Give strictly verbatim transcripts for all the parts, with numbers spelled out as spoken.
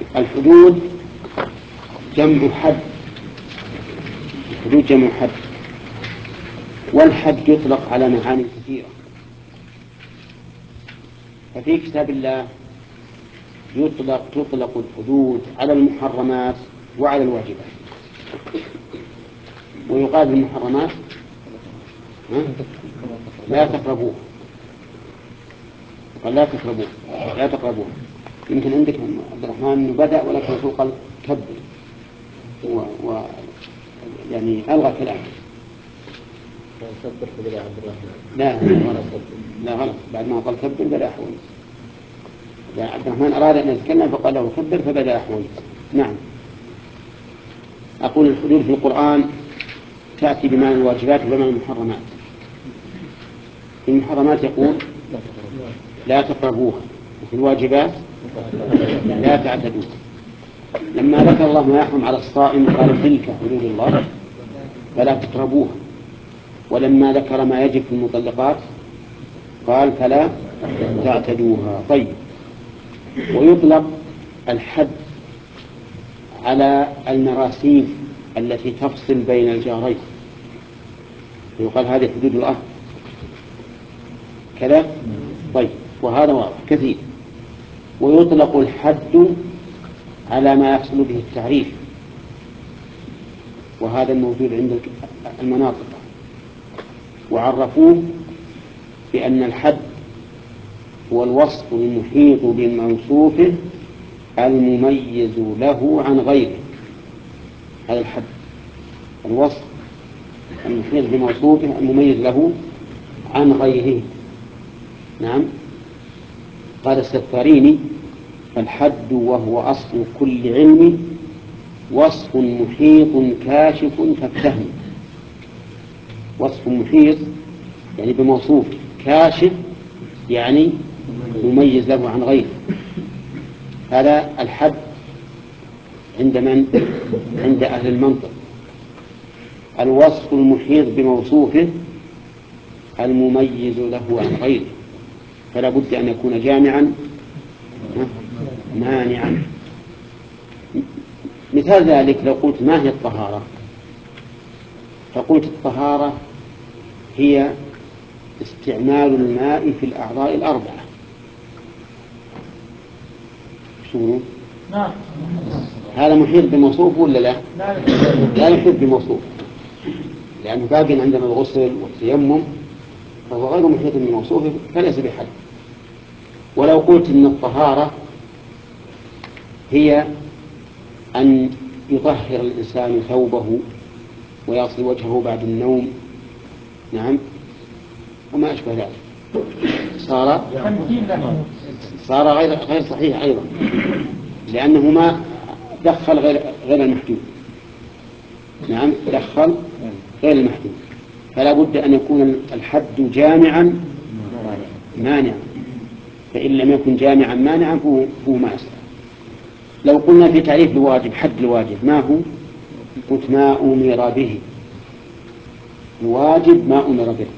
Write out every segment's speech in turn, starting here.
الحدود جمع حد، الحدود جمع حد، والحد يطلق على معاني كثيرة. ففي كتاب الله يطلق تطلق الحدود على المحرمات وعلى الواجبات. ويقال بالمحرمات لا تقربوه، قال لا تقربوه لا تقربوه. يمكن عندك عبد الرحمن بدأ ولكن الرسول قال كبر و... و... يعني ألغى كلامه. لا لا غلط، بعد ما قال كبر بدأ أحوج. يعني عبد الرحمن أراد أن يتكلم فقال له كبر فبدأ أحوج. نعم. أقول الحدود في القرآن تأتي بمعنى الواجبات وبمعنى المحرمات. في المحرمات يقول لا تقربوها، وفي الواجبات لا تعتدوها. لما ذكر الله ما يحرم على الصائم قال تلك حدود الله فلا تقربوها، ولما ذكر ما يجب في المطلقات قال فلا تعتدوها. طيب. ويطلق الحد على المراسيم التي تفصل بين الجارين، يقال هذه حدود الأرض كذا. طيب، وهذا واضح كثير. ويطلق الحد على ما يحصل به التعريف، وهذا الموجود عند المناطق، وعرفوه بأن الحد هو الوصف المحيط بموصوفه المميز له عن غيره. هذا الحد الوصف المحيط بموصوفه المميز له عن غيره. نعم. قال السفاريني الحد وهو أصل كل علم وصف محيط كاشف كالفهم. وصف محيط يعني بموصوف، كاشف يعني مميز له عن غيره. هذا الحد عند من؟ عند أهل المنطق. الوصف المحيط بموصوفه المميز له عن غيره، فلا بد أن يكون جامعا مانعا. مثال ذلك لو قلت ما هي الطهارة، فقلت الطهارة هي استعمال الماء في الأعضاء الأربعة. شو هذا محيط بموصوف ولا لا؟ لا يحيط بموصوف، لأنه باقي عندنا الغسل والتيمم، فهو غير محيط بموصوفه فليس بحد. ولو قلت إن الطهارة هي أن يطهر الإنسان ثوبه ويغسل وجهه بعد النوم، نعم، وما أشبه ذلك، صار صار غير غير صحيح أيضا، لأنه ما دخل غير غير المحدود. نعم، دخل غير المحدود. فلا بد أن يكون الحد جامعا مانعا، فإن لم يكن جامعا مانعا فهو ما يصح. لو قلنا في تعريف الواجب، حد الواجب ما هو؟ قلت ما أمر به. الواجب ما أمر به.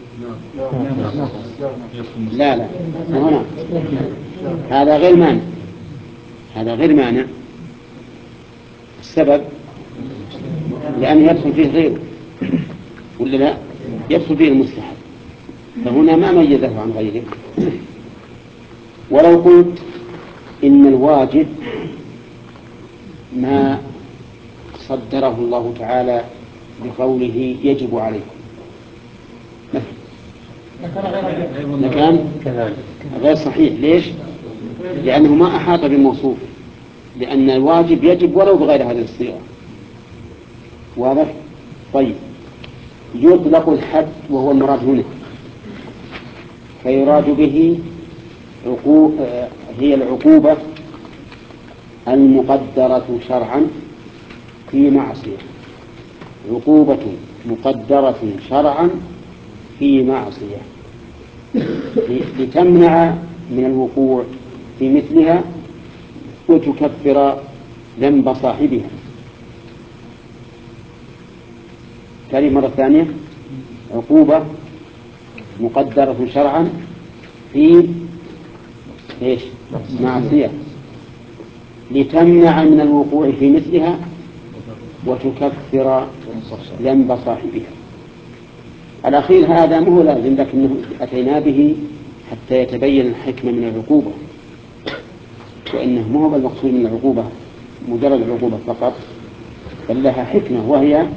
لا لا هنا هذا غير مانع، هذا غير مانع. السبب لأنه يدخل فيه غيره، ولا لا؟ يدخل فيه المستحب، فهنا ما ميزه عن غيره. ولو قلت إن الواجب ما صدره الله تعالى بقوله يجب عليكم، لكان غير صحيح. ليش؟ لأنه ما أحاط بالموصوف، لأن الواجب يجب ولو بغير هذه الصيغة. واضح؟ طيب. يطلق الحد وهو المراد هنا، فيراد به عقوبة، هي العقوبة المقدرة شرعا في معصية، عقوبة مقدرة شرعا في معصية لتمنع من الوقوع في مثلها وتكفر ذنب صاحبها. تاني مرة ثانية، عقوبة مقدرة شرعا في إيش؟ معصية لتمنع من الوقوع في مثلها وتكفر ذنب صاحبها. الأخير هذا مو لازم، لكنه أتينا به حتى يتبين الحكمة من العقوبة، وإنه مو هو المقصود من العقوبة مجرد العقوبة فقط، بل لها حكمة، وهي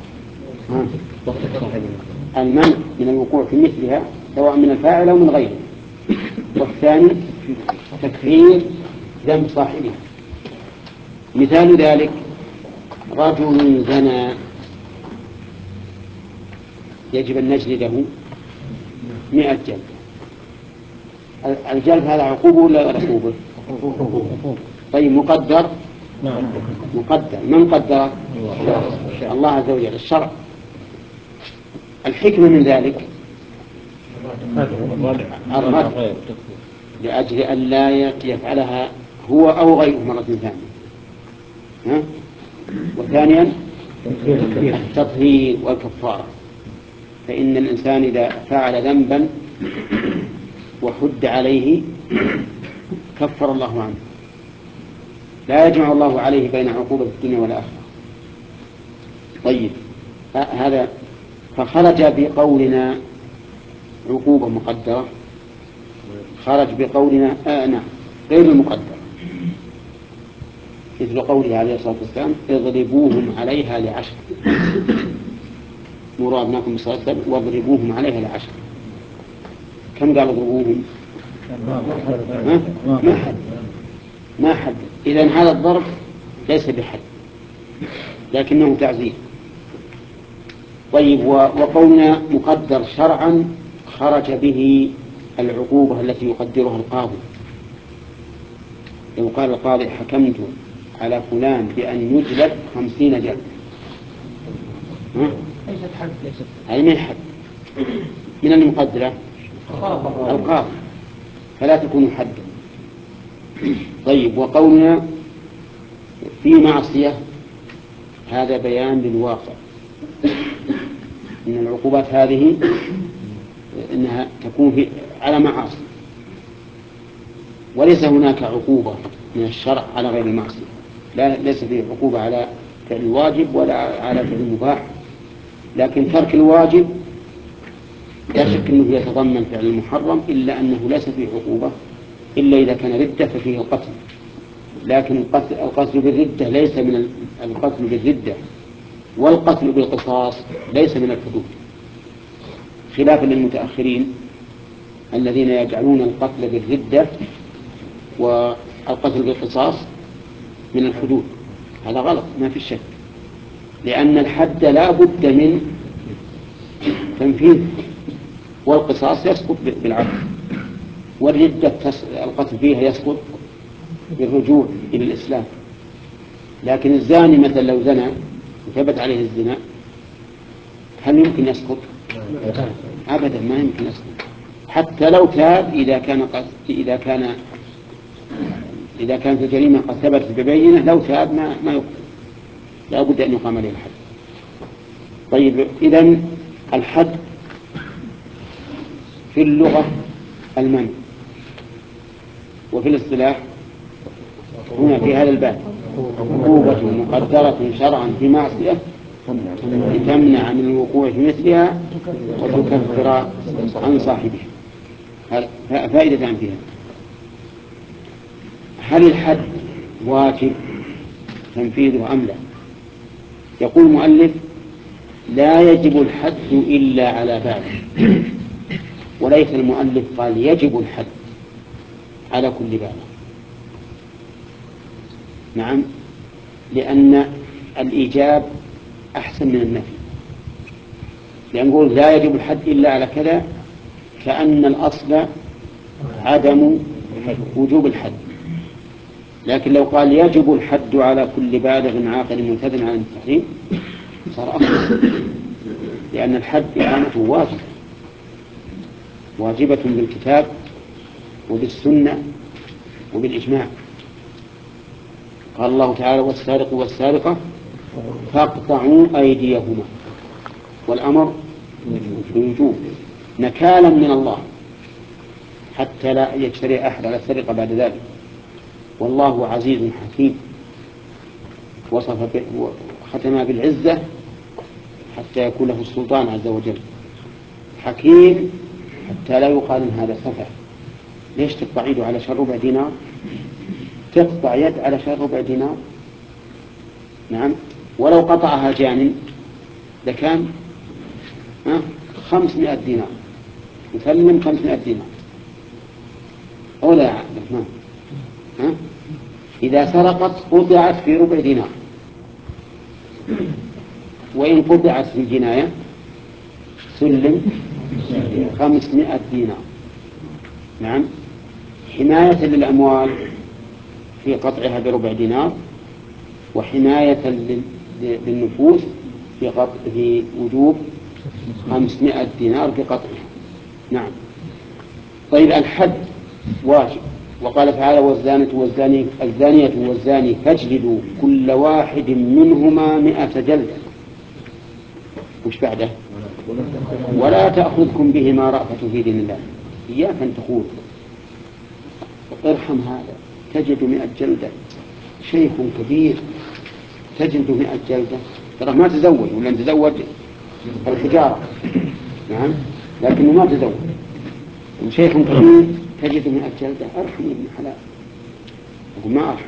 المنع من الوقوع في مثلها سواء من الفاعل أو من غيره. والثاني تكفير ذنب صاحبها. مثال ذلك رجل زنى يجب أن نجلده مئة جلد. الجلد هذا عقوبة ولا غير عقوبة؟ طيب مقدر؟ مقدر. من قدر؟ الله عز وجل، الشرع. الحكمة من ذلك الرد لأجل أن لا يفعلها هو أو غيره مرة ثانية. وثانيا التطهير والكفارة. فإن الإنسان إذا فعل ذنبا وحد عليه كفر الله عنه، لا يجمع الله عليه بين عقوبة الدنيا والآخرة. طيب هذا فخرج بقولنا عقوبة مقدرة، خرج بقولنا آه نعم غير المقدرة، مثل قوله عليه الصلاة والسلام اضربوهم عليها لعشر، مراد معكم صلى الله عليه وسلم واضربوهم عليها لعشر. كم قال اضربوهم؟ ما حد ما حد. إذن هذا الضرب ليس بحد لكنه تعزير. طيب وقولنا مقدر شرعا خرج به العقوبة التي يقدرها القاضي. لو قال القاضي حكمت على فلان بأن يجلد خمسين جلد، ليست حد، ليست هذه من حد، من المقدرة القاضي، فلا تكون حدا. طيب وقولنا في معصية هذا بيان للواقع، إن العقوبات هذه إنها تكون في على معاصي، وليس هناك عقوبة من الشرع على غير المعصية. لا ليس فيه عقوبة على فعل الواجب ولا على فعل المباح، لكن ترك الواجب لا شك أنه يتضمن فعل المحرم، إلا أنه ليس فيه عقوبة إلا إذا كان ردة ففيه القتل. لكن القتل بالردة ليس من القتل بالردة، والقتل بالقصاص ليس من الحدود، خلافا للمتأخرين الذين يجعلون القتل بالردة والقتل بالقصاص من الحدود. هذا غلط ما في شك، لأن الحد لا بد من تنفيذ، والقصاص يسقط بالعدل، والردة القتل فيها يسقط بالرجوع إلى الإسلام. لكن الزاني مثلا لو زنى وثبت عليه الزنا هل يمكن يسقط؟ أبدا ما يمكن يسقط، حتى لو تاب إذا كان قد إذا كان إذا كانت الجريمة قد ثبتت ببينة، لو تاب ما ما يقتل، لا بد أن يقام عليه الحد. طيب إذن الحد في اللغة المنع، وفي الاصطلاح هنا في هذا الباب عقوبة مقدرة شرعا في معصية لتمنع من الوقوع في مثلها وتكفر عن صاحبها. فائدة عن فيها. هل الحد واجب تنفيذه أم لا؟ يقول المؤلف لا يجب الحد إلا على بالغ، وليس المؤلف قال يجب الحد على كل بالغ. نعم، لأن الإيجاب أحسن من النفي، لأن نقول لا يجب الحد إلا على كذا كأن الأصل عدم وجوب الحد. لكن لو قال يجب الحد على كل بالغ عاقل معتد عن التحريم صار أفضل، لأن الحد إقامته واجبة واجبة بالكتاب وبالسنة وبالإجماع. قال الله تعالى والسارق والسارقة فاقطعوا أيديهما، والأمر بوجوب نكالا من الله حتى لا يجترئ أحد على السرقة بعد ذلك. والله عزيز حكيم، وصف ختم بالعزة حتى يكون له السلطان عز وجل، حكيم حتى لا يقال إن هذا سفه. ليش تقطع يده على شر ربع دينار؟ تقطع يد على شر ربع دينار؟ نعم، ولو قطعها جان لكان خمسمائة دينار، يسلم خمسمائة دينار أو لا يا عبد ها؟ إذا سرقت قطعت في ربع دينار، وإن قطعت في الجناية سلم خمسمائة دينار. نعم، حماية للأموال في قطعها بربع دينار، وحماية للنفوس في قطع في وجوب خمسمائة دينار في قطعها. نعم. طيب الحد واجب، وقال تعالى والزانية والزاني الزانية والزاني فاجلدوا كل واحد منهما مئة جلدة. وش بعده؟ ولا تأخذكم بهما رأفة في دين الله. إياك أن تقول ارحم هذا تجد مئة جلدة، شيخ كبير تجد مئة جلدة، ترى ما تزوج، ولا تزوج الحجارة. نعم، لكنه ما تزوج، وشيخ كبير تجد مئة جلدة، أرحم ابن حلال. أقول ما أرحم،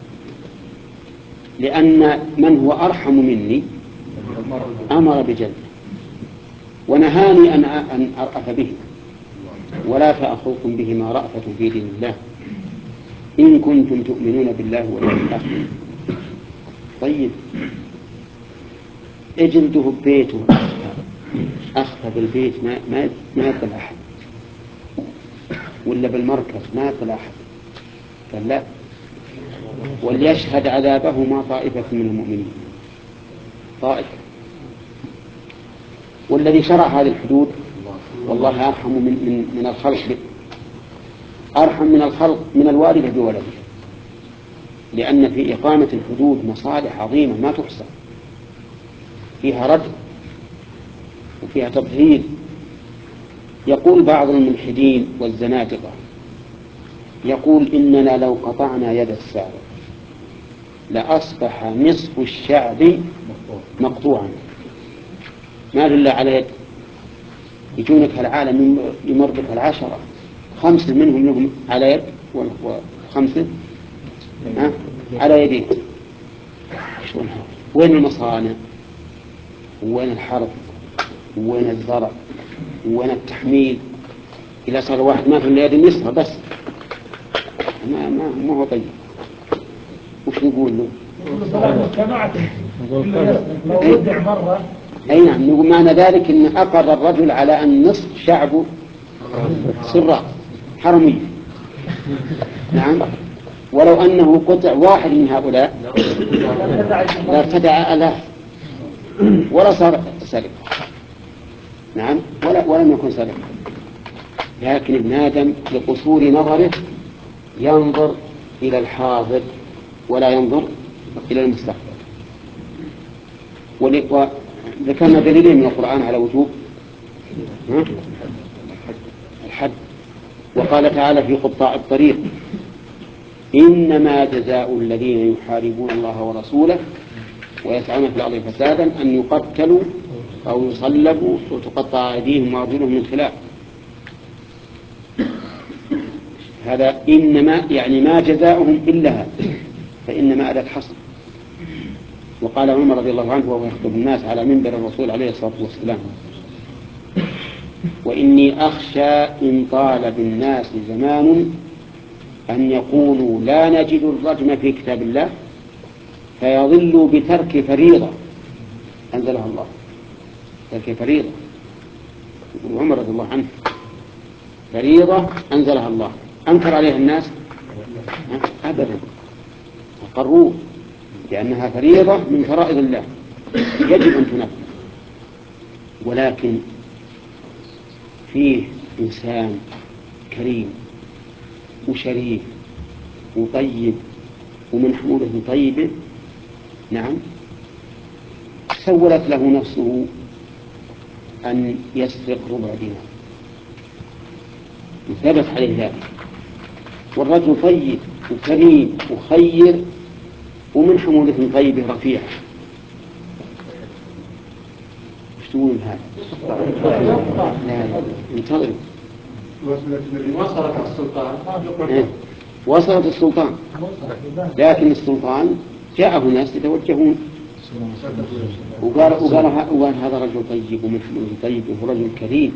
لأن من هو أرحم مني أمر بجلده ونهاني أن أن أرأف به. ولا تأخذكم بهما رأفة في دين الله إن كنتم تؤمنون بالله واليوم الآخر. طيب اجلده ببيته أخفى بالبيت ما ما ما يقبل أحد، ولا بالمركز ما يقبل أحد، قال لا، وليشهد عذابهما طائفة من المؤمنين. طائفة. والذي شرع هذه الحدود والله أرحم من, من, من الخلق به، أرحم من الخلق من الوالد بولده، لأن في إقامة الحدود مصالح عظيمة ما تحصى، فيها ردع وفيها تطهير. يقول بعض الملحدين والزنادقة، يقول إننا لو قطعنا يد السارق لأصبح نصف الشعب مقطوعا. ما لله على يد، يجونك العالم يمرضك العشرة، خمسة منهم لهم على يد وخمسة على يدين. وين المصانع؟ وين الحرب؟ وين الزرع؟ وين التحميل؟ إذا صار واحد ما في اليد اليسرى بس ما ما ما هو طيب. وش نقول له؟ أي نعم، نقول معنى ذلك إن أقر الرجل على أن نصف شعبه سراء حرمي. نعم، ولو أنه قطع واحد من هؤلاء لارتدع آلاف ولا صار سرق. نعم، ولا ولم يكن سرق. لكن ابن آدم لقصور نظره ينظر إلى الحاضر ولا ينظر إلى المستقبل. وذكرنا دليلين من القرآن على وجوب الحد. وقال تعالى في قطاع الطريق إنما جزاء الذين يحاربون الله ورسوله ويسعون في الأرض فسادا أن يقتلوا أو يصلبوا وتقطع أيديهم وأرجلهم من خلاف. هذا إنما يعني ما جزاؤهم إلا هذا، فإنما أداة حصر. وقال عمر رضي الله عنه وهو يخطب الناس على منبر الرسول عليه الصلاة والسلام وإني أخشى إن طال بالناس زمان أن يقولوا لا نجد الرجم في كتاب الله فيضلوا بترك فريضة أنزلها الله. ترك فريضة، يقول عمر رضي الله عنه، فريضة أنزلها الله أنكر عليها الناس أبدا، أقروه لأنها فريضة من فرائض الله يجب أن تنفذ. ولكن فيه إنسان كريم وشريف وطيب ومن حموله طيبه، نعم، سولت له نفسه أن يسرق ربع دينار، ثبت عليه ذلك، والرجل طيب وكريم وخير ومن حمولة طيبة رفيع. وش تقول هذا؟ لا انتظروا. وصلت السلطان إيه؟ وصلت السلطان، لكن السلطان جاءه ناس يتوجهون وقال, وقال, وقال هذا رجل طيب ومن حمولة طيب وهو رجل كريم.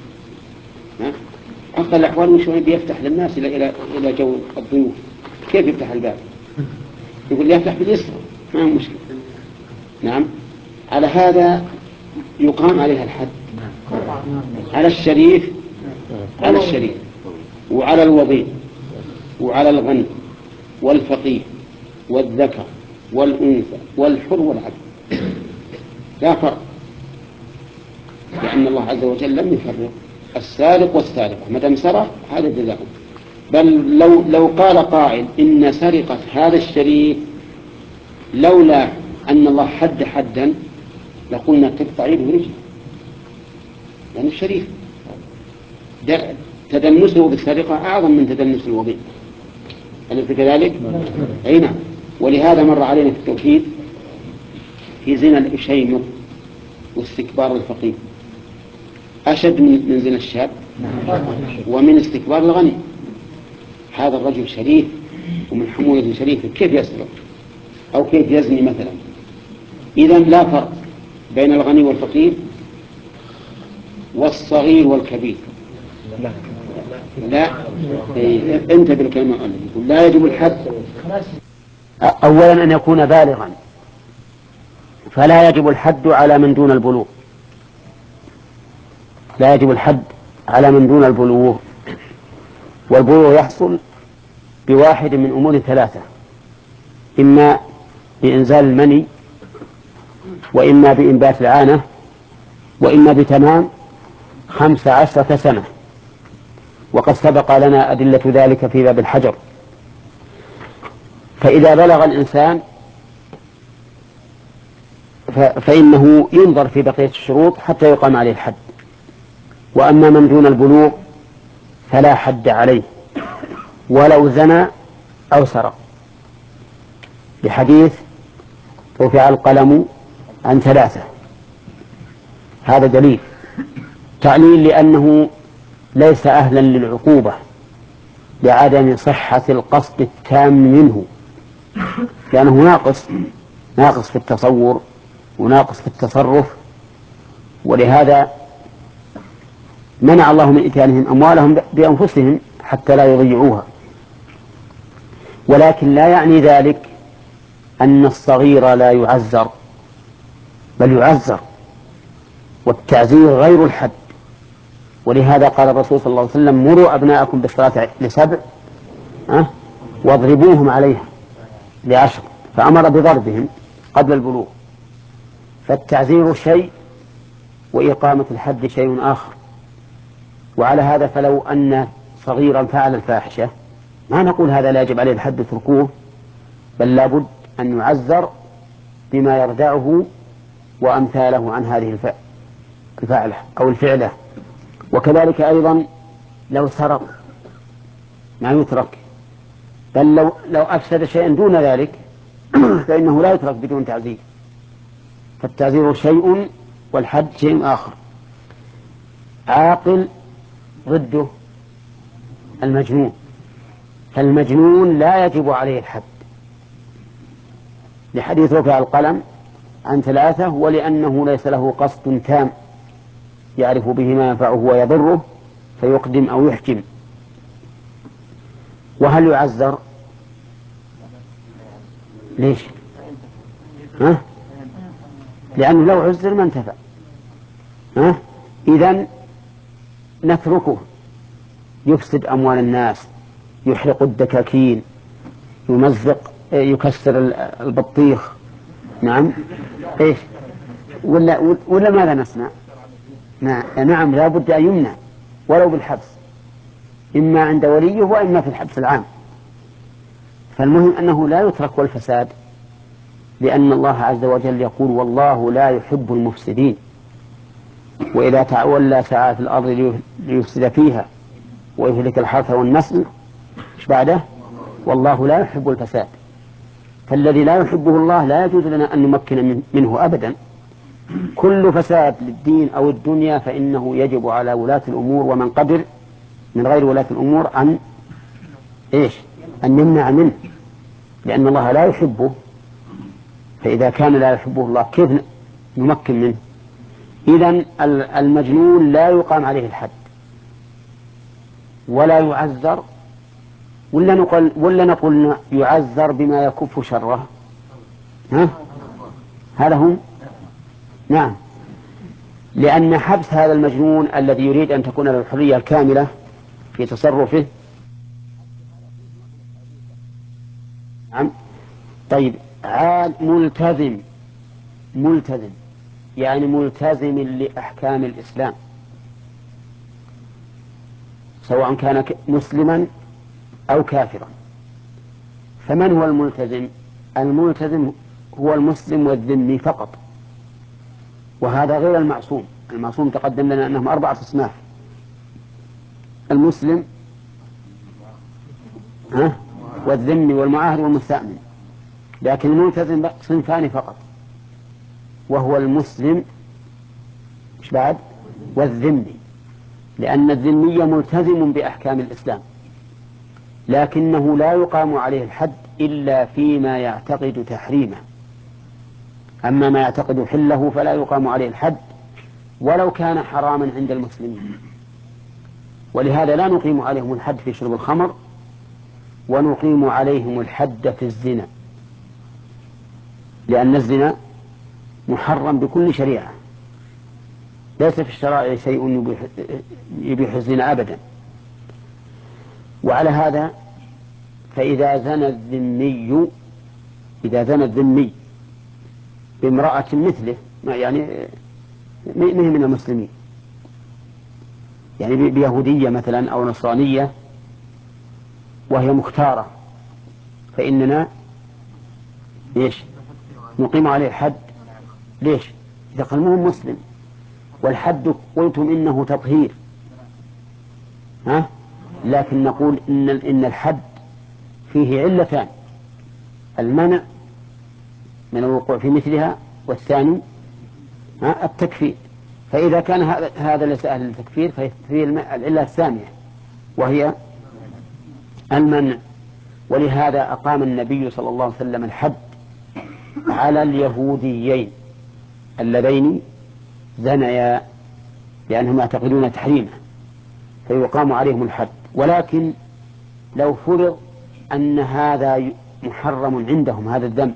أخذ الأحوال من شوي بيفتح للناس إلى إلى إلى جو الضيوف. كيف يفتح الباب؟ يقول لي يفتح باليسرى ما هو مشكلة. نعم. على هذا يقام عليها الحد، على الشريف، على الشريف وعلى الوضيع وعلى الغني والفقير والذكر والأنثى والحر والعبد، لا فرق، لأن الله عز وجل لم يفرق. السارق والسارقة ما دام سرق هذا جزاء. بل لو لو قال قائل إن سرقة هذا الشريف لولا أن الله حد حدا لقلنا تقطع يده ورجله، يعني الشريف تدنسه بالسرقة أعظم من تدنس الوضيع. أليس كذلك؟ أي نعم. ولهذا مر علينا في التوحيد في زنا الإشيمر واستكبار الفقير أشد من زنا الشاب ومن استكبار الغني. هذا الرجل شريف ومن حمولة شريفة، كيف يسرق أو كيف يزني مثلا؟ إذن لا فرق بين الغني والفقير والصغير والكبير. لا, لا. إيه. انت بالكلمة يقول لا يجب الحد. أولا أن يكون بالغا، فلا يجب الحد على من دون البلوغ، لا يجب الحد على من دون البلوغ. والبلوغ يحصل بواحد من أمور ثلاثة: إما بإنزال المني، وإما بإنبات العانة، وإما بتمام خمس عشرة سنة. وقد سبق لنا أدلة ذلك في باب الحجر. فإذا بلغ الإنسان فإنه ينظر في بقية الشروط حتى يقام عليه الحد. وأما من دون البلوغ فلا حد عليه ولو زنى أو سرق، بحديث رفع القلم عن ثلاثة. هذا دليل تعليل لأنه ليس أهلا للعقوبة لعدم صحة القصد التام منه، لأنه ناقص ناقص في التصور وناقص في التصرف. ولهذا منع الله من إتيانهم أموالهم بأنفسهم حتى لا يضيعوها. ولكن لا يعني ذلك أن الصغير لا يعزر، بل يعزر، والتعزير غير الحد. ولهذا قال الرسول صلى الله عليه وسلم: مروا أبناءكم بالصلاة لسبع أه؟ واضربوهم عليها لعشر، فأمر بضربهم قبل البلوغ. فالتعزير شيء وإقامة الحد شيء آخر. وعلى هذا فلو أن صغيرا فعل الفاحشة ما نقول هذا لا يجب عليه الحد اتركوه، بل لابد أن يعزر بما يردعه وأمثاله عن هذه الفعلة أو الفعلة. وكذلك أيضا لو سرق ما يترك، بل لو, لو أفسد شيئا دون ذلك فإنه لا يترك بدون تعزير. فالتعزير شيء والحد شيء آخر. عاقل ضده المجنون، فالمجنون لا يجب عليه الحد لحديث رفع القلم عن ثلاثة، ولأنه ليس له قصد تام يعرف به ما ينفعه ويضره فيقدم أو يحجم. وهل يعزر؟ ليش؟ ها؟ لأنه لو عزر ما انتفع. ها؟ إذن نتركه يفسد أموال الناس، يحرق الدكاكين، يمزق، يكسر البطيخ. نعم. إيش؟ ولا, ولا ماذا نصنع؟ نعم لا بد أن يمنع ولو بالحبس، إما عند وليه وإما في الحبس العام. فالمهم أنه لا يترك والفساد، لأن الله عز وجل يقول: والله لا يحب المفسدين، وإذا تولى سعى في الأرض ليفسد فيها ويهلك الحرث والنسل إيش بعده؟ والله لا يحب الفساد، فالذي لا يحبه الله لا يجوز لنا أن نمكن منه أبدا. كل فساد للدين أو الدنيا فإنه يجب على ولاة الأمور ومن قدر من غير ولاة الأمور أن إيش أن يمنع منه، لأن الله لا يحبه. فإذا كان لا يحبه الله كيف نمكن منه؟ إذن المجنون لا يقام عليه الحد ولا يعذر، ولا نقول, ولا نقول يعذر بما يكف شره؟ ها؟ هذا هم؟ نعم، لأن حبس هذا المجنون الذي يريد أن تكون له الحرية الكاملة في تصرفه. نعم. طيب، عاد ملتزم، ملتزم يعني ملتزم لأحكام الإسلام، سواء كان مسلما أو كافرا. فمن هو الملتزم؟ الملتزم هو المسلم والذمي فقط، وهذا غير المعصوم. المعصوم تقدم لنا أنهم أربعة أصناف: المسلم ها والذمي والمعاهد والمستأمن، لكن الملتزم صنفان فقط، وهو المسلم إيش بعد والذمي، لأن الذمي ملتزم بأحكام الإسلام لكنه لا يقام عليه الحد إلا فيما يعتقد تحريمه، أما ما يعتقد حله فلا يقام عليه الحد ولو كان حراما عند المسلمين. ولهذا لا نقيم عليهم الحد في شرب الخمر، ونقيم عليهم الحد في الزنا، لأن الزنا محرم بكل شريعة، ليس في الشرائع شيء يبيح, يبيح الزنا أبدا. وعلى هذا فإذا زنى الذمي إذا زنى الذمي بامرأة مثله، يعني مهم من المسلمين، يعني بيهودية مثلا أو نصرانية وهي مختارة، فإننا ليش نقيم عليه الحد؟ ليش؟ إذا قال مو مسلم، والحد قلتم إنه تطهير، ها؟ لكن نقول إن إن الحد فيه علتان: المنع من الوقوع في مثلها، والثاني ها التكفير. فإذا كان هذا ليس أهل التكفير ففيه العلة الثانية وهي المنع. ولهذا أقام النبي صلى الله عليه وسلم الحد على اليهوديين اللذين زنيا، لأنهم يعتقدون تحريمه فيقام عليهم الحد. ولكن لو فرض أن هذا محرم عندهم، هذا الذنب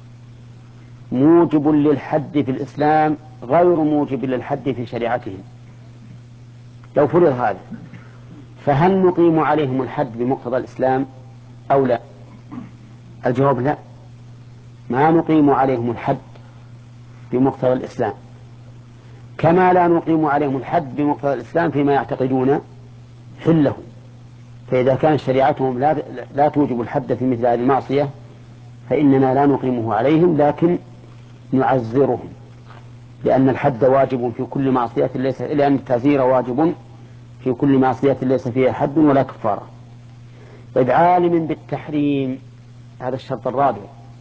موجب للحد في الإسلام غير موجب للحد في شريعتهم، لو فرض هذا، فهل نقيم عليهم الحد بمقتضى الإسلام أو لا؟ الجواب لا، ما نقيم عليهم الحد بمقتضى الإسلام، كما لا نقيم عليهم الحد بمقتضى الإسلام فيما يعتقدون حله. فإذا كانت شريعتهم لا, لا توجب الحد في مثل هذه المعصية فإننا لا نقيمه عليهم، لكن نعزرهم، لأن الحد واجب في كل معصية ليس لأن التعزير واجب في كل معصية ليس فيها حد ولا كفارة. طيب، عالم بالتحريم، هذا الشرط الرابع: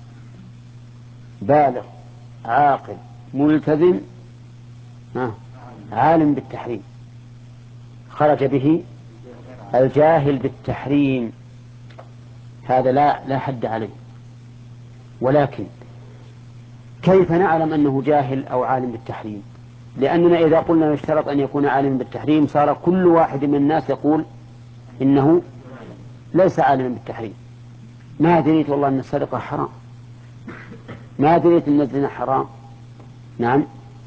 بالغ عاقل ملتزم ها عالم بالتحريم. خرج به الجاهل بالتحريم، هذا لا لا حد عليه. ولكن كيف نعلم أنه جاهل أو عالم بالتحريم؟ لأننا إذا قلنا يشترط أن يكون عالم بالتحريم صار كل واحد من الناس يقول إنه ليس عالما بالتحريم. ما دريت والله أن السرقة حرام، ما دريت أن الزنا حرام. نعم،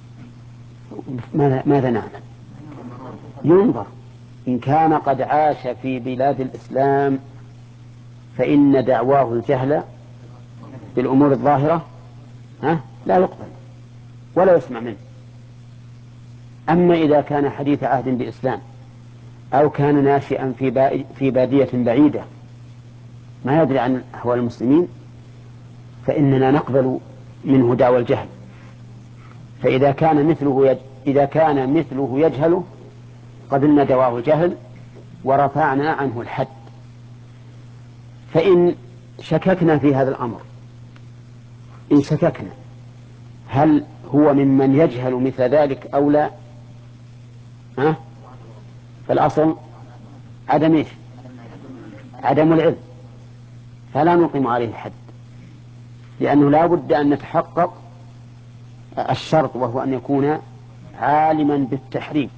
ماذا, ماذا نعمل؟ ينظر، إن كان قد عاش في بلاد الإسلام فإن دعواه الجهل بالأمور الظاهرة ها لا يقبل ولا يسمع منه. أما إذا كان حديث عهد بإسلام أو كان ناشئا في في بادية بعيدة ما يدري عن أحوال المسلمين فإننا نقبل منه دعوى الجهل. فإذا كان مثله يج... إذا كان مثله يجهل قبلنا دعواه الجهل ورفعنا عنه الحد. فإن شككنا في هذا الأمر، إن شككنا هل هو ممن يجهل مثل ذلك أو لا، ها؟ فالأصل عدم إيش؟ عدم العلم، فلا نقيم عليه الحد، لأنه لا بد أن نتحقق الشرط، وهو أن يكون عالما بالتحريم.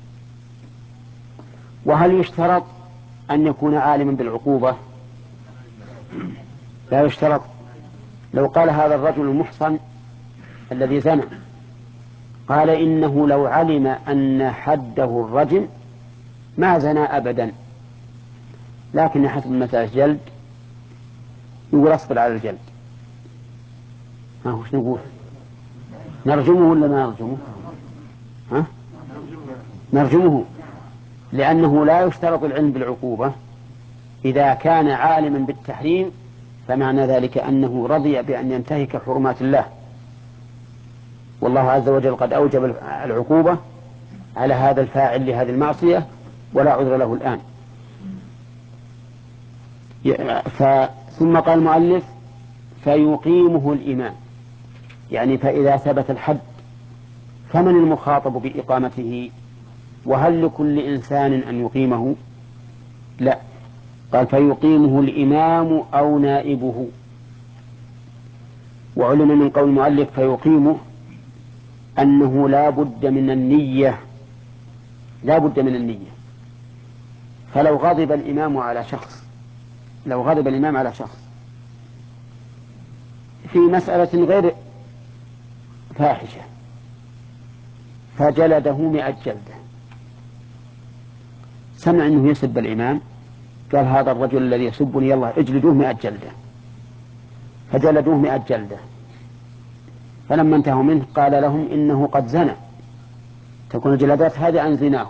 وهل يشترط أن يكون عالما بالعقوبة؟ لا يشترط. لو قال هذا الرجل المحصن الذي زنى، قال إنه لو علم أن حده الرجم ما زنى أبدا، لكن حسب المسألة جلد، يقول أصبر على الجلد. ها وش نقول؟ نرجمه ولا ما نرجمه؟ ها؟ نرجمه، لأنه لا يشترط العلم بالعقوبة. إذا كان عالما بالتحريم فمعنى ذلك أنه رضي بأن ينتهك حرمات الله، والله عز وجل قد أوجب العقوبة على هذا الفاعل لهذه المعصية ولا عذر له الآن. ثم قال المؤلف فيقيمه الإمام، يعني فإذا ثبت الحد فمن المخاطب بإقامته؟ وهل لكل إنسان أن يقيمه؟ لا، قال فيقيمه الإمام أو نائبه. وعلم من قول المؤلف فيقيمه أنه لا بد من النية، لا بد من النية. فلو غضب الإمام على شخص، لو غضب الإمام على شخص في مسألة غير فاحشة فجلده مئة جلدة، سمع أنه يسب الإمام، قال هذا الرجل الذي يسبني يلا اجلدوه مئة جلدة، فجلدوه مئة جلدة. فلما انتهوا منه قال لهم إنه قد زنى، تكون الجلدات هذه عن زناه،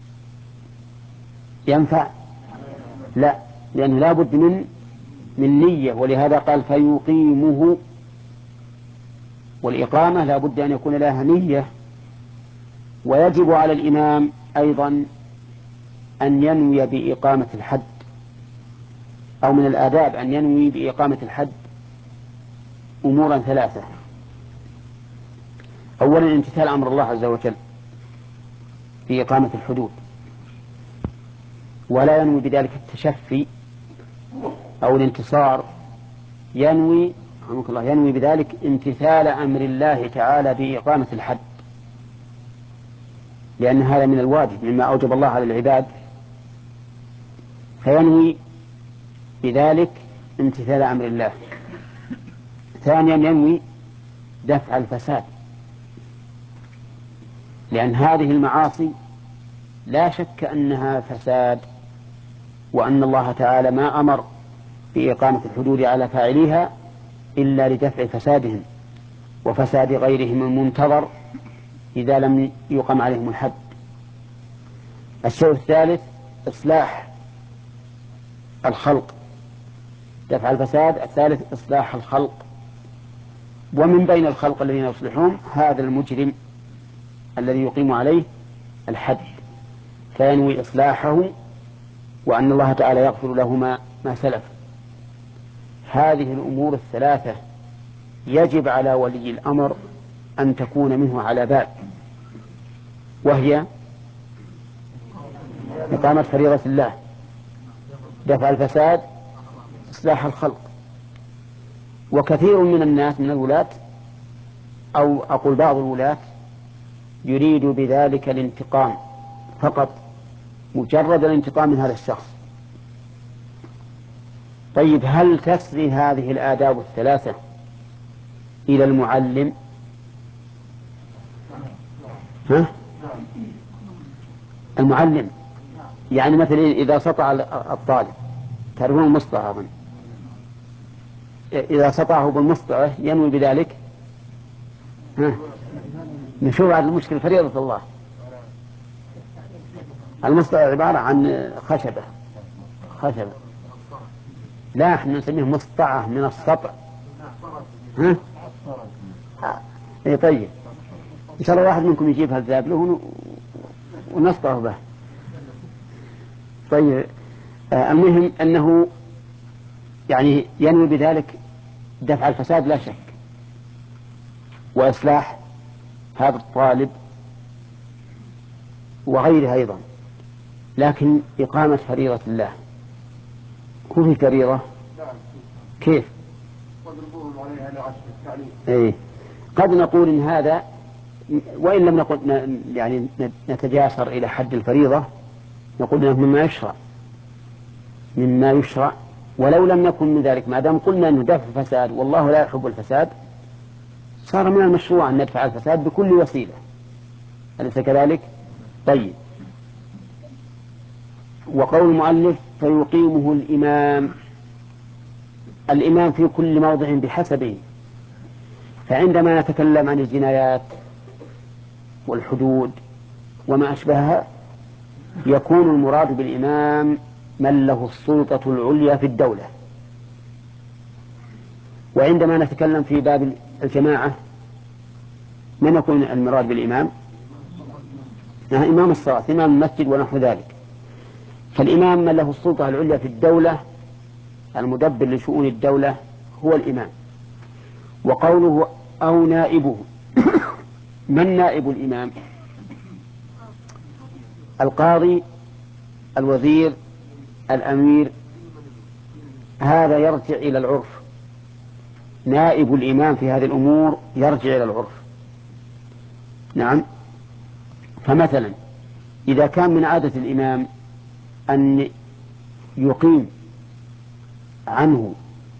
ينفع؟ لا، لأنه لا بد من من نية، ولهذا قال فيقيمه، والإقامة لا بد أن يكون لها نية. ويجب على الإمام أيضا أن ينوي بإقامة الحد، أو من الآداب أن ينوي بإقامة الحد أمورا ثلاثة. أولا امتثال أمر الله عز وجل في إقامة الحدود، ولا ينوي بذلك التشفي أو الانتصار، ينوي رحمك الله ينوي بذلك امتثال أمر الله تعالى بإقامة الحد، لأن هذا من الواجب مما أوجب الله على العباد، فينوي بذلك امتثال أمر الله. ثانيا ينوي دفع الفساد، لأن هذه المعاصي لا شك أنها فساد، وأن الله تعالى ما أمر بإقامة الحدود على فاعليها إلا لدفع فسادهم وفساد غيرهم المنتظر إذا لم يقم عليهم الحد. الشيء الثالث إصلاح الخلق، دفع الفساد. الثالث إصلاح الخلق، ومن بين الخلق الذين يصلحون هذا المجرم الذي يقيم عليه الحد، فينوي إصلاحه وأن الله تعالى يغفر له ما, ما سلف. هذه الأمور الثلاثة يجب على ولي الأمر أن تكون منه على بال، وهي إقامة فريضة الله، دفع الفساد، إصلاح الخلق. وكثير من الناس من الولاة، أو أقول بعض الولاة، يريد بذلك الانتقام فقط، مجرد الانتقام من هذا الشخص. طيب هل تسري هذه الآداب الثلاثة إلى المعلم؟ ها؟ المعلم يعني مثلا إذا سطع الطالب، تعرفون المسطع أظن، إذا سطعه بالمسطعة ينوي بذلك ها؟ نشوف على المشكلة فريضة الله. المسطع عبارة عن خشبة خشبة لا احنا نسميه مسطعة من السطع. ها؟ اي طيب، ان شاء الله واحد منكم يجيب هالذاب له ونسطعه به. طيب آه المهم انه يعني ينوي بذلك دفع الفساد لا شك، وإصلاح هذا الطالب وغيره أيضا، لكن إقامة فريضة الله كل فريضة كيف؟ إيه؟ قد نقول إن هذا وإن لم نقل يعني نتجاسر إلى حد الفريضة، نقول إنه مما يشرع مما يشرع ولو لم نكن من ذلك، ما دام قلنا أنه دفع الفساد والله لا يحب الفساد، صار من المشروع أن ندفع الفساد بكل وسيلة، أليس كذلك؟ طيب، وقول المؤلف فيقيمه الإمام، الإمام في كل موضع بحسبه. فعندما نتكلم عن الجنايات والحدود وما أشبهها يكون المراد بالإمام من له السلطة العليا في الدولة. وعندما نتكلم في باب الجماعة من يكون المراد بالإمام؟ إمام الصلاة، إمام المسجد ونحو ذلك. فالإمام من له السلطة العليا في الدولة، المدبر لشؤون الدولة هو الإمام. وقوله أو نائبه، من نائب الإمام؟ القاضي، الوزير، الأمير، هذا يرجع إلى العرف. نائب الإمام في هذه الأمور يرجع إلى العرف. نعم. فمثلا إذا كان من عادة الإمام أن يقيم عنه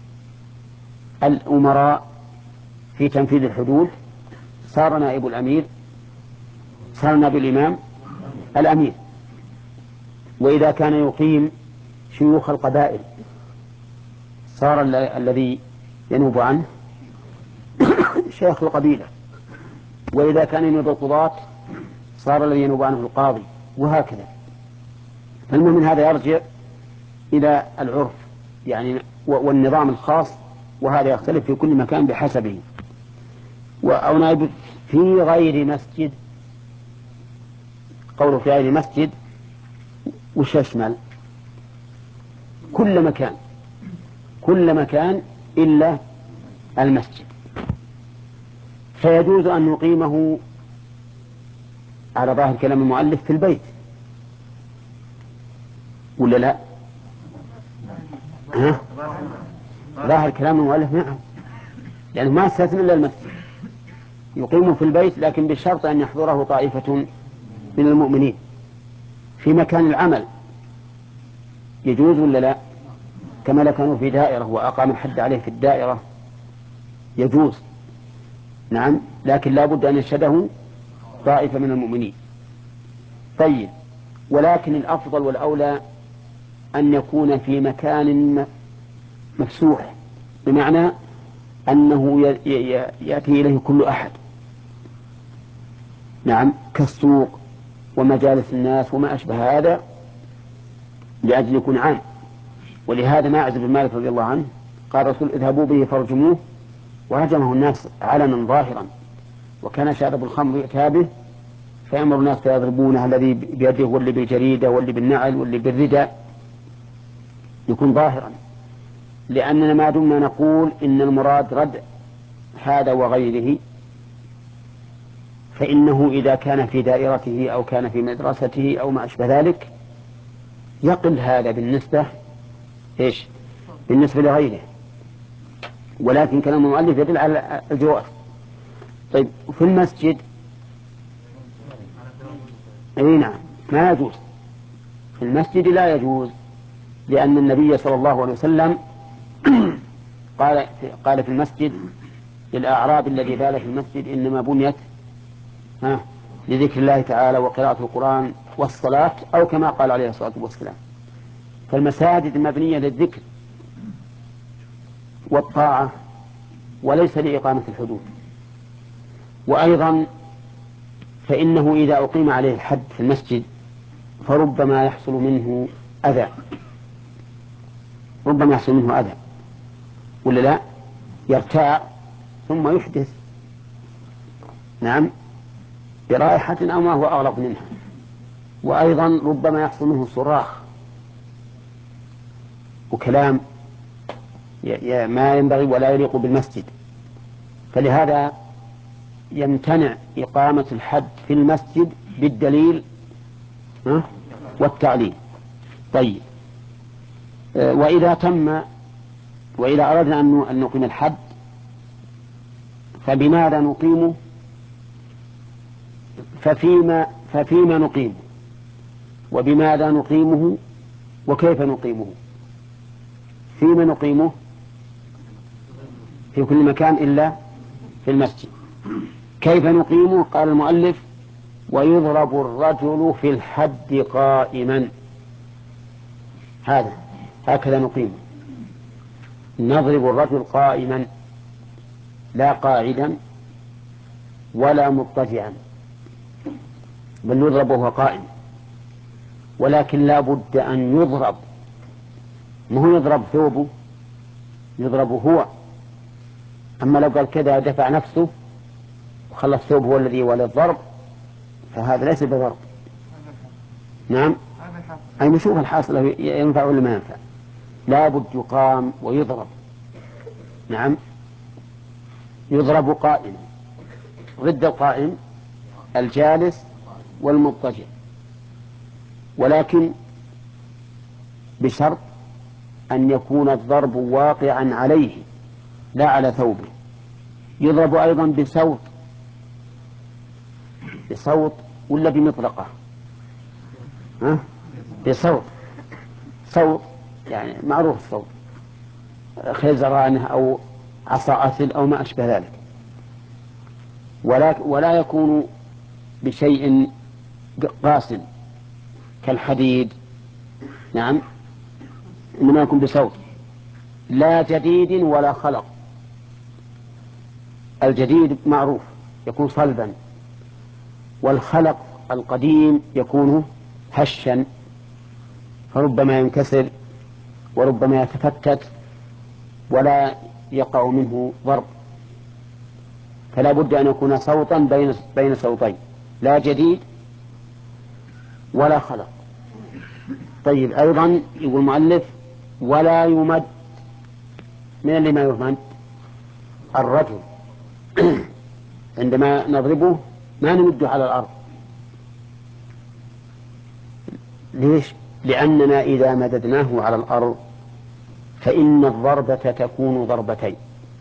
الأمراء في تنفيذ الحدود، صار نائب الأمير صار نائب الإمام الأمير. وإذا كان يقيم شيوخ القبائل صار الذي ينوب عنه شيخ القبيلة. وإذا كان ينوب القضاة صار الذي ينوب عنه القاضي، وهكذا. فالمهم من هذا يرجع إلى العرف يعني والنظام الخاص، وهذا يختلف في كل مكان بحسبه. أو نائب في غير مسجد، قوله في غير مسجد وش يشمل؟ كل مكان، كل مكان إلا المسجد. فيجوز أن نقيمه على ظاهر كلام المؤلف في البيت ولا لا؟ ها؟ ظاهر كلام المؤلف نعم، لأنه ما استثنى إلا المسجد. يقيمه في البيت لكن بشرط أن يحضره طائفة من المؤمنين. في مكان العمل يجوز ولا لا؟ كما لو كانوا في دائرة وأقام الحد عليه في الدائرة يجوز، نعم، لكن لا بد أن يشهده طائفة من المؤمنين. طيب، ولكن الأفضل والأولى أن يكون في مكان مفسوح، بمعنى أنه يأتي إليه كل أحد، نعم، كالسوق ومجالس الناس وما أشبه هذا، لأجل يكون عام. ولهذا ماعز بن مالك رضي الله عنه قال رسول اذهبوا به فارجموه، وهجمه الناس علنا ظاهرا، وكان شارب الخمر يؤتى به فيأمر الناس فيضربونه، الذي بيده واللي بالجريدة واللي بالنعل واللي بالرداء، يكون ظاهرا. لأننا ما دمنا نقول إن المراد رد هذا وغيره، فإنه إذا كان في دائرته أو كان في مدرسته أو ما أشبه ذلك يقل هذا بالنسبة إيش؟ بالنسبة لغيره. ولكن كلام المؤلف يدل على الجواز. طيب، في المسجد أي نعم ما يجوز، في المسجد لا يجوز، لأن النبي صلى الله عليه وسلم قال قال في المسجد للأعراب الذي بال في المسجد إنما بنيت ها لذكر الله تعالى وقراءة القرآن والصلاة، أو كما قال عليه الصلاة والسلام. فالمساجد مبنية للذكر والطاعة وليس لإقامة الحدود. وأيضا فإنه إذا أقيم عليه الحد في المسجد فربما يحصل منه أذى، ربما يحصل منه أذى ولا لا؟ يرتاع ثم يحدث، نعم، برائحة أو ما هو أغلب منها. وأيضا ربما يحصل منه صراخ وكلام ما ينبغي ولا يليق بالمسجد. فلهذا يمتنع إقامة الحد في المسجد بالدليل والتعليل. طيب، وإذا تم وإذا أردنا أن نقيم الحد فبماذا نقيمه؟ ففيما, ففيما نقيمه وبماذا نقيمه وكيف نقيمه. فيما نقيمه في كل مكان إلا في المسجد. كيف نقيمه؟ قال المؤلف: ويضرب الرجل في الحد قائما. هذا هكذا نقيمه، نضرب الرجل قائما لا قاعدا ولا مضطجعا، بل يضرب وهو قائم. ولكن لا بد أن يضرب، ما هو يضرب ثوبه، يضرب هو. أما لو قال كذا دفع نفسه وخلى الثوب هو الذي ولى الضرب فهذا ليس بضرب. نعم، أي نشوف الحاصل ينفع ولا ما ينفع. لا بد يقام ويضرب. نعم، يضرب قائما. ضد القائم الجالس والمضطجع، ولكن بشرط أن يكون الضرب واقعا عليه لا على ثوبه. يضرب أيضا بصوت بصوت ولا بمطرقة؟ ها؟ بصوت صوت يعني معروف الصوت، خيزرانه أو عصا أثل أو ما أشبه ذلك. ولا, ولا يكون بشيء قاسٍ كالحديد. نعم، إنما يكون بصوت، لا جديد ولا خلق. الجديد معروف يكون صلبا، والخلق القديم يكون هشا، فربما ينكسر وربما يتفتت ولا يقع منه ضرب. فلا بد أن يكون صوتا بين بين صوتين، لا جديد ولا خلق. طيب، أيضا يقول المؤلف: ولا يمد. من اللي ما يمد؟ الرجل. عندما نضربه ما نمده على الأرض. ليش؟ لأننا إذا مددناه على الأرض فإن الضربة تكون ضربتين.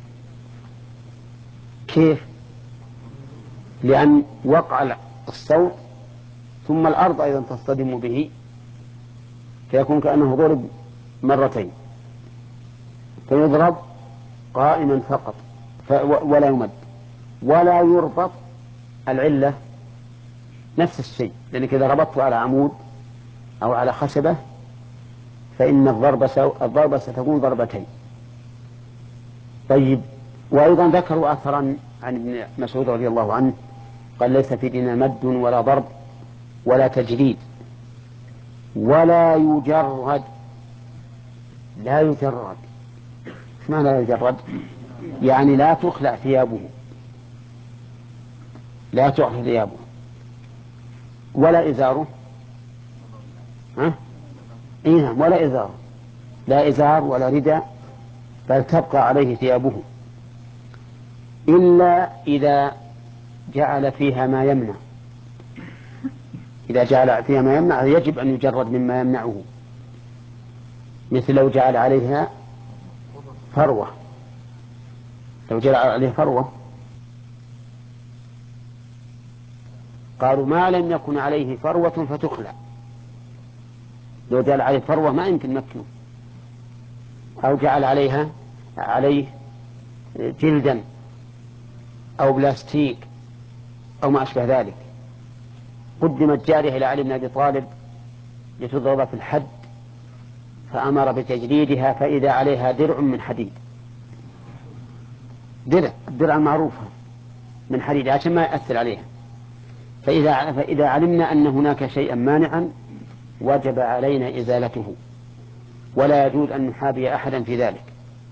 كيف؟ لأن وقع الصوت ثم الأرض أيضا تصطدم به فيكون كأنه ضرب مرتين. فيضرب قائما فقط ولا يمد ولا يربط. العلة نفس الشيء، لأنك إذا ربطته على عمود أو على خشبة فإن الضربة, سو... الضربة ستكون ضربتين. طيب، وأيضا ذكروا أثرا عن ابن مسعود رضي الله عنه قال: ليس في ديننا مد ولا ضرب ولا تجريد ولا يجرد. لا يجرد، ما لا يجرد؟ يعني لا تخلع ثيابه، لا تخلع ثيابه ولا إزاره. ها؟ إيه، ولا إزار، لا إزار ولا رداء، بل تبقى عليه ثيابه، إلا إذا جعل فيها ما يمنع. إذا جعل فيها ما يمنع يجب أن يجرد مما يمنعه، مثل لو جعل عليها فروة، لو جعل عليه فروة قالوا ما لم يكن عليه فروة فتخلع. لو جعل عليه فروة ما يمكن مكنه، أو جعل عليها عليه جلدا أو بلاستيك أو ما أشبه ذلك. قدمت جارية إلى علي بن أبي طالب لتضرب في الحد فأمر بتجريدها، فإذا عليها درع من حديد، درع الدرع معروفة من حديد عشان ما يأثر عليها. فإذا, فإذا علمنا أن هناك شيئا مانعا وجب علينا إزالته، ولا يجوز أن نحابي أحدا في ذلك.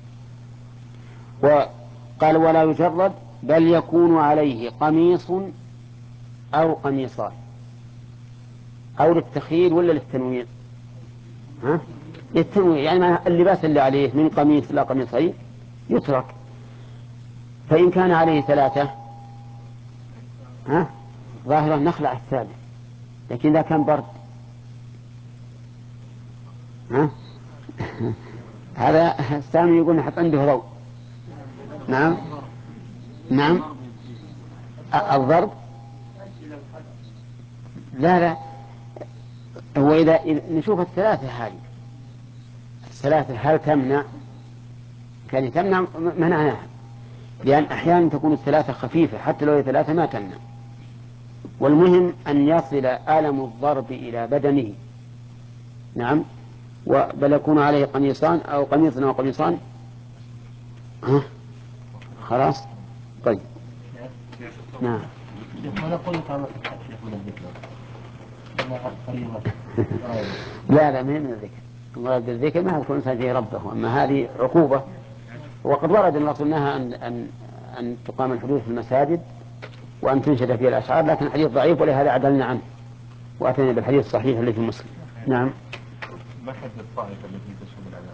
وقال: ولا يجرد، بل يكون عليه قميص أو قميصان. أو للتخيير ولا للتنوير؟ ها؟ للتنويع، يعني اللباس اللي عليه من قميص إلى قميصين يترك. فإن كان عليه ثلاثة ها ظاهرا نخلع الثالث، لكن إذا كان برد ها هذا الثاني يقول نحط عنده ضوء. نعم نعم الضرب لا لا هو إذا نشوف الثلاثة هذه الثلاثة هل تمنع، كان تمنع منعناها، لأن أحيانا تكون الثلاثة خفيفة حتى لو هي ثلاثة ما تمنع. والمهم أن يصل ألم الضرب إلى بدنه. نعم بل يكون عليه قميصان أو قميص أو قميصان. ها خلاص طيب. نعم لا لا ما من الذكر، المراد بالذكر ما يكون الإنسان فيه ربه، أما هذه عقوبة. وقد ورد أن وصلناها أن, أن, أن تقام الحدود في المساجد وأن تنشد فيها الأشعار، لكن الحديث ضعيف ولهذا عدلنا عنه وأتينا بالحديث الصحيح الذي في مسلم. نعم. ما حد الطائفة التي تشهد العذاب؟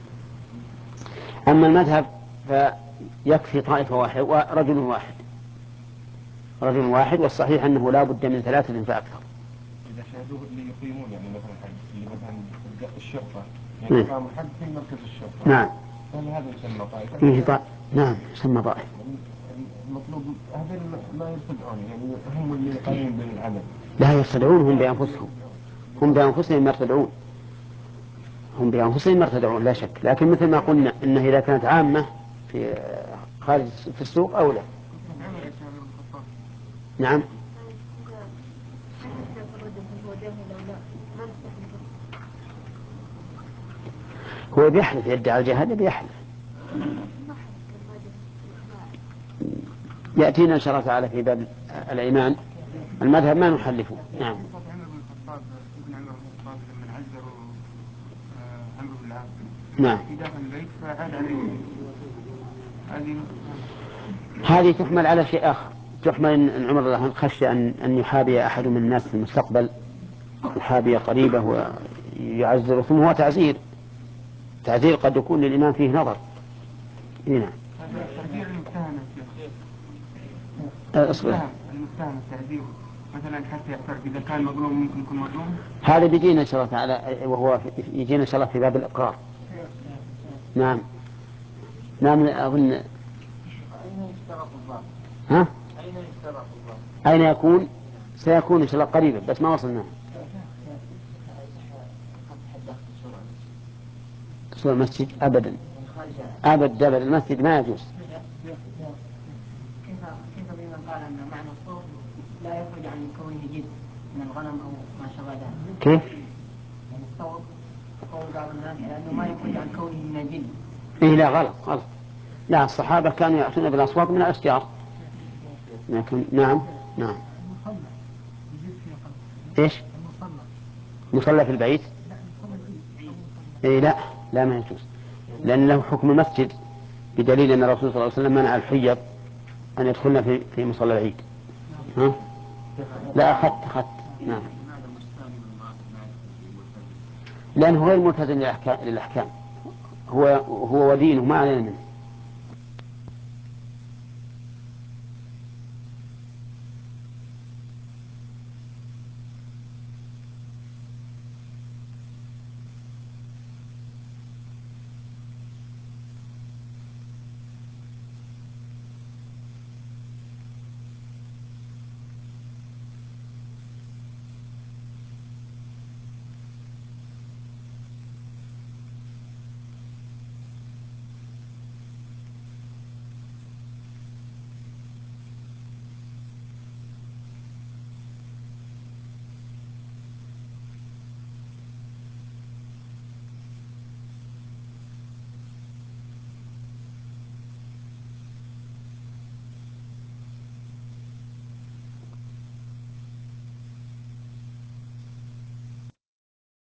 أما المذهب فيكفي طائفة واحدة ورجل واحد، رجل واحد، والصحيح أنه لا بد من ثلاثة فأكثر. إذا شهدوه اللي يقيمون يعني مثلا حد اللي مثلا الشرطة يعني يقاموا حد في مركز الشرطة. نعم. هل هذا يسمى طائفة؟ فيه طائفة. نعم يسمى طائفة. المطلوب هذول ما يرتدعون يعني هم اللي يقيمون بالعدد. لا يرتدعون هم بأنفسهم، هم بأنفسهم يرتدعون، هم بأنفسهم يرتدعون لا شك، لكن مثل ما قلنا إنه إذا كانت عامة في خارج في السوق أو لا. نعم. هو بيحلف يدعي الجهاد بيحلف. يأتينا إن شاء الله تعالى في باب الإيمان المذهب ما نحلفه. نعم. نعم. هذه تحمل على شيء آخر، تحمل أن عمر الله عنه خشي أن أن يحابي أحد من الناس في المستقبل، يحابي قريبه ويعزر، ثم هو تعزير، تعزير قد يكون للإمام فيه نظر. نعم. تعزير المتهم أصبر. المتهم التعزير مثلا حتى يعترف إذا كان مظلوم ممكن يكون مظلوم. هذا بيجينا إن شاء الله تعالى، وهو يجينا إن شاء الله في باب الإقرار. نعم. نعم أظن. أين يشترط الضابط؟ ها؟ أين يشترط الضابط؟ أين يكون؟ سيكون إن شاء الله قريبا بس ما وصلنا. سوى المسجد أبدا أبد أبدا المسجد ما يجوز. كيف كيف بمن قال أن معنى الصوت لا يخرج عن كونه جد من الغنم أو ما شابه ذلك؟ كيف؟ يعني الصوت قول بعض الناس لأنه ما يخرج عن كونه من الجد. إيه لا غلط غلط. لا الصحابة كانوا يأتون بالأصوات من الأشجار. لكن نعم نعم. إيش؟ مصلى في البيت؟ إيه لا لا ما يجوز، لأن له حكم المسجد بدليل أن الرسول صلى الله عليه وسلم منع الحيض أن يدخلنا في في مصلى العيد. ها؟ لا أخذت أخذت. نعم. لأنه غير ملتزم للأحكام، للأحكام هو هو ودينه ما علينا منه.